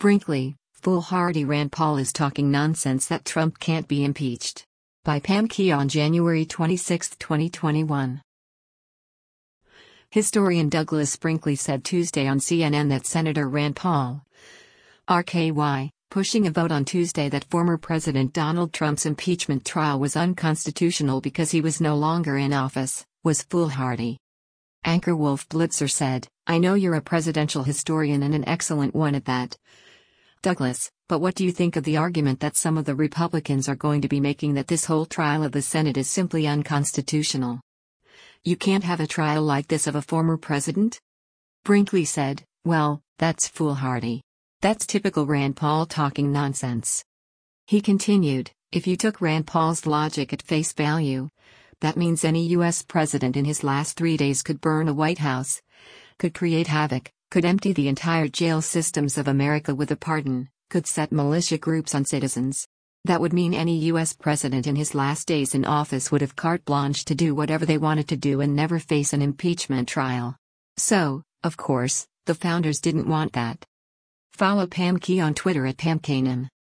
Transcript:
Brinkley, foolhardy Rand Paul is talking nonsense that Trump can't be impeached. By Pam Key on January 26, 2021. Historian Douglas Brinkley said Tuesday on CNN that Senator Rand Paul, RKY, pushing a vote on Tuesday that former President Donald Trump's impeachment trial was unconstitutional because he was no longer in office, was foolhardy. Anchor Wolf Blitzer said, "I know you're a presidential historian and an excellent one at that, Douglas, but what do you think of the argument that some of the Republicans are going to be making that this whole trial of the Senate is simply unconstitutional? You can't have a trial like this of a former president?" Brinkley said, "Well, that's foolhardy. That's typical Rand Paul talking nonsense." He continued, "If you took Rand Paul's logic at face value, that means any U.S. president in his last 3 days could burn a White House, could create havoc, could empty the entire jail systems of America with a pardon, could set militia groups on citizens. That would mean any U.S. president in his last days in office would have carte blanche to do whatever they wanted to do and never face an impeachment trial. So, of course, the founders didn't want that." Follow Pam Key on Twitter at PamKanan.